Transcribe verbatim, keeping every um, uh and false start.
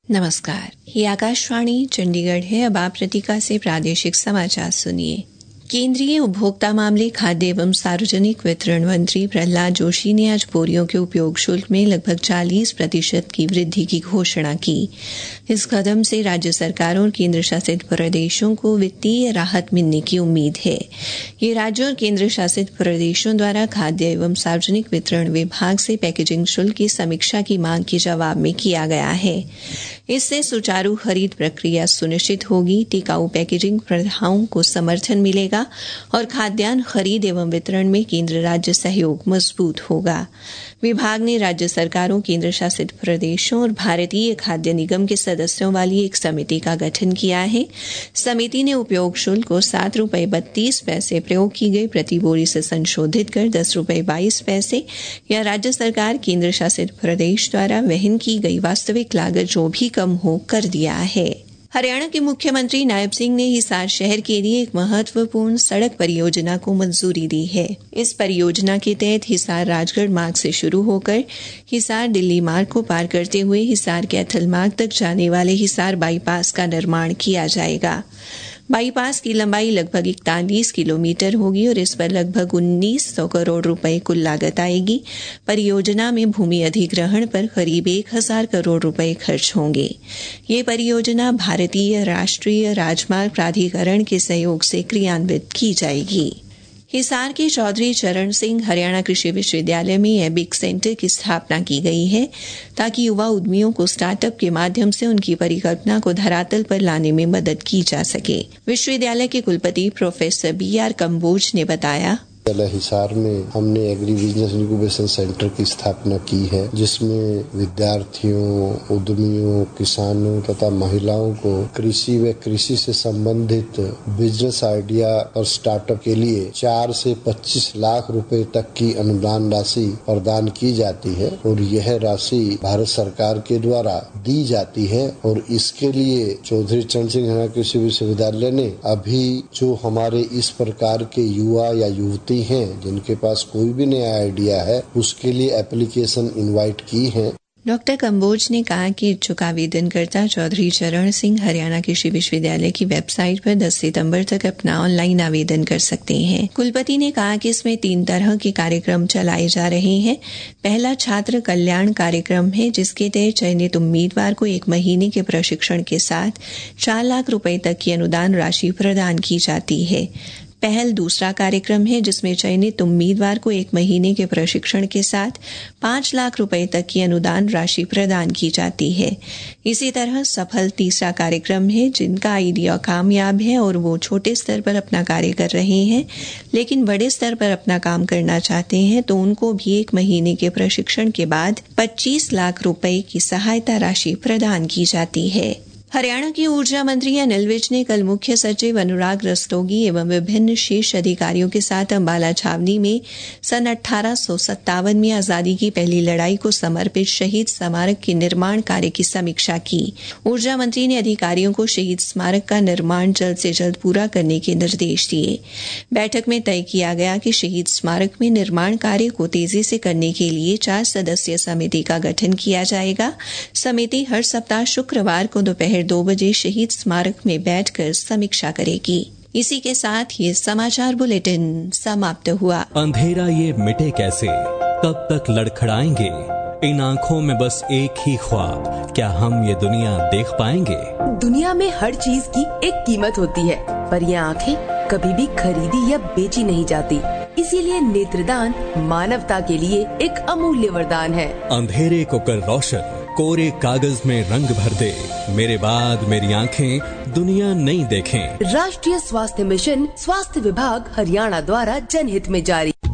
नमस्कार, ये आकाशवाणी चंडीगढ़ है। अब आप प्रतीका से प्रादेशिक समाचार सुनिए। केंद्रीय उपभोक्ता मामले, खाद्य एवं सार्वजनिक वितरण मंत्री प्रहलाद जोशी ने आज बोरियों के उपयोग शुल्क में लगभग चालीस प्रतिशत की वृद्धि की घोषणा की। इस कदम से राज्य सरकारों और केंद्र शासित प्रदेशों को वित्तीय राहत मिलने की उम्मीद है। ये राज्यों और केंद्र शासित प्रदेशों द्वारा खाद्य एवं सार्वजनिक वितरण विभाग से पैकेजिंग शुल्क की समीक्षा की मांग के जवाब में किया गया है। इससे सुचारू खरीद प्रक्रिया सुनिश्चित होगी, टिकाऊ पैकेजिंग प्रथाओं को समर्थन मिलेगा और खाद्यान्न खरीद एवं वितरण में केंद्र राज्य सहयोग मजबूत होगा। विभाग ने राज्य सरकारों, केंद्र शासित प्रदेशों और भारतीय खाद्य निगम के सदस्यों वाली एक समिति का गठन किया है। समिति ने उपयोग शुल्क को सात रुपये बत्तीस पैसे प्रयोग की गई प्रति बोरी से संशोधित कर दस रुपये बाईस पैसे या राज्य सरकार, केंद्र शासित प्रदेश द्वारा वहन की गई वास्तविक लागत जो भी कम हो कर दिया है। हरियाणा के मुख्यमंत्री नायब सिंह ने हिसार शहर के लिए एक महत्वपूर्ण सड़क परियोजना को मंजूरी दी है। इस परियोजना के तहत हिसार राजगढ़ मार्ग से शुरू होकर हिसार दिल्ली मार्ग को पार करते हुए हिसार कैथल मार्ग तक जाने वाले हिसार बाईपास का निर्माण किया जाएगा। बाईपास की लंबाई लगभग इकतालीस किलोमीटर होगी और इस पर लगभग उन्नीस सौ करोड़ रुपए कुल लागत आएगी। परियोजना में भूमि अधिग्रहण पर करीब एक हजार करोड़ रुपए खर्च होंगे। ये परियोजना भारतीय राष्ट्रीय राजमार्ग प्राधिकरण के सहयोग से क्रियान्वित की जाएगी। हिसार के चौधरी चरण सिंह हरियाणा कृषि विश्वविद्यालय में एबिक सेंटर की स्थापना की गई है ताकि युवा उद्यमियों को स्टार्टअप के माध्यम से उनकी परिकल्पना को धरातल पर लाने में मदद की जा सके। विश्वविद्यालय के कुलपति प्रोफेसर बी आर कंबोज ने बताया, हिसार में हमने एग्री बिजनेस इंक्यूबेशन सेंटर की स्थापना की है, जिसमें विद्यार्थियों, उद्यमियों, किसानों तथा महिलाओं को कृषि व कृषि से संबंधित बिजनेस आइडिया और स्टार्टअप के लिए चार से पच्चीस लाख रुपए तक की अनुदान राशि प्रदान की जाती है और यह राशि भारत सरकार के द्वारा दी जाती है। और इसके लिए चौधरी चरण सिंह हरियाणा कृषि विश्वविद्यालय ने अभी जो हमारे इस प्रकार के युवा या युवती हैं जिनके पास कोई भी नया आइडिया है, उसके लिए एप्लीकेशन इनवाइट की है। डॉक्टर कंबोज ने कहा कि इच्छुक आवेदनकर्ता चौधरी चरण सिंह हरियाणा कृषि विश्वविद्यालय की वेबसाइट पर दस सितंबर तक अपना ऑनलाइन आवेदन कर सकते हैं। कुलपति ने कहा कि इसमें तीन तरह के कार्यक्रम चलाए जा रहे हैं। पहला छात्र कल्याण कार्यक्रम है, जिसके तहत चयनित उम्मीदवार को एक महीने के प्रशिक्षण के साथ चार लाख रुपए तक की अनुदान राशि प्रदान की जाती है। पहल दूसरा कार्यक्रम है, जिसमें चयनित उम्मीदवार को एक महीने के प्रशिक्षण के साथ पांच लाख रुपए तक की अनुदान राशि प्रदान की जाती है। इसी तरह सफल तीसरा कार्यक्रम है, जिनका आइडिया कामयाब है और वो छोटे स्तर पर अपना कार्य कर रहे हैं लेकिन बड़े स्तर पर अपना काम करना चाहते हैं, तो उनको भी एक महीने के प्रशिक्षण के बाद पच्चीस लाख रुपए की सहायता राशि प्रदान की जाती है। हरियाणा के ऊर्जा मंत्री अनिल विज ने कल मुख्य सचिव अनुराग रस्तोगी एवं विभिन्न शीर्ष अधिकारियों के साथ अंबाला छावनी में सन अठारह सौ सत्तावन में आजादी की पहली लड़ाई को समर्पित शहीद स्मारक के निर्माण कार्य की समीक्षा की। ऊर्जा मंत्री ने अधिकारियों को शहीद स्मारक का निर्माण जल्द से जल्द पूरा करने के निर्देश दिए। बैठक में तय किया गया कि शहीद स्मारक में निर्माण कार्य को तेजी से करने के लिए चार सदस्यीय समिति का गठन किया जाएगा। समिति हर सप्ताह शुक्रवार को दोपहर दो बजे शहीद स्मारक में बैठकर समीक्षा करेगी। इसी के साथ ये समाचार बुलेटिन समाप्त हुआ। अंधेरा ये मिटे कैसे, कब तक लड़खड़ाएंगे इन आँखों में बस एक ही ख्वाब, क्या हम ये दुनिया देख पाएंगे? दुनिया में हर चीज की एक कीमत होती है, पर ये आँखें कभी भी खरीदी या बेची नहीं जाती। इसीलिए नेत्रदान मानवता के लिए एक अमूल्य वरदान है। अंधेरे को कर रोशन, कोरे कागज में रंग भर दे, मेरे बाद मेरी आँखें दुनिया नहीं देखें। राष्ट्रीय स्वास्थ्य मिशन, स्वास्थ्य विभाग हरियाणा द्वारा जनहित में जारी।